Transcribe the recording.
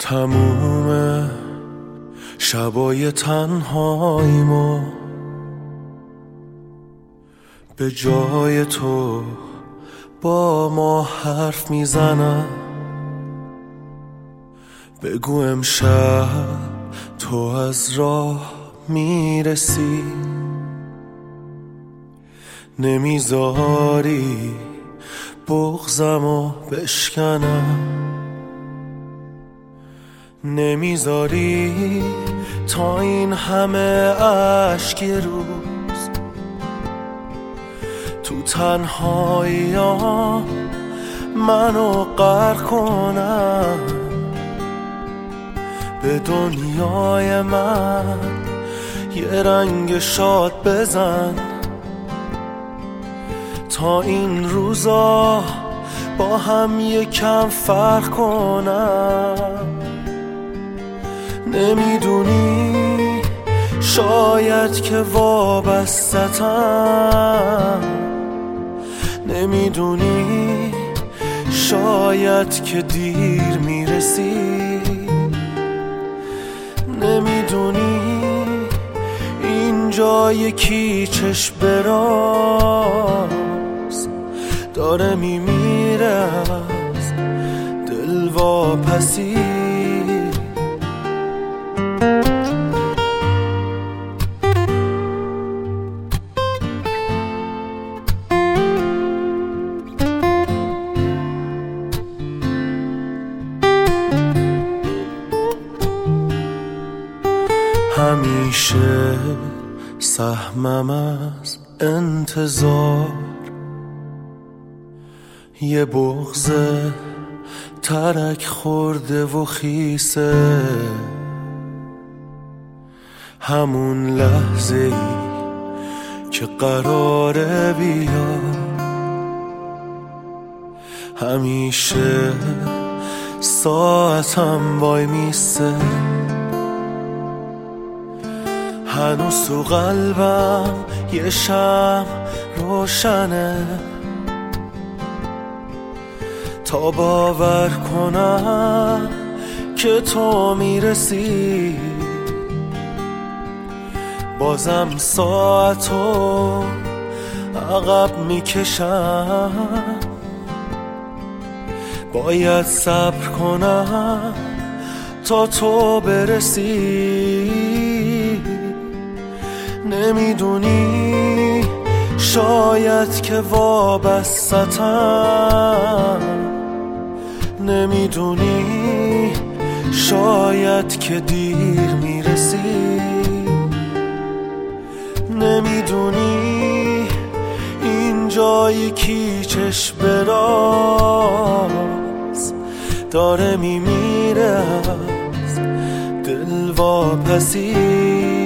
تموم شبای تنهاییمو به جای تو با ما حرف میزنم. بگو امشب تو از راه میرسی، نمیذاری بغضمو بشکنم، نمیذاری تا این همه اشک روز تو تنهاییام منو غرق کنم. به دنیای من یه رنگ شاد بزن تا این روزا با هم یکم فرق کنم. نمیدونی شاید که وابسته‌ام، نمیدونی شاید که دیر میرسی، نمیدونی اینجا یکی چشم براز داره میمیره از دل واپسی. همیشه سهمم از انتظار یه بغض ترک خورده و خیسه، همون لحظه ای که قراره بیا همیشه ساعتم وای میسه. هنوز تو قلبم یه شمع روشنه تا باور کنم که تو میرسی. بازم ساعتو عقب میکشم، باید صبر کنم تا تو برسی. نمیدونی شاید که وابسته‌ام، نمیدونی شاید که دیر میرسی، نمیدونی اینجا یکی چشم براز داره میمیره از دل واپسی.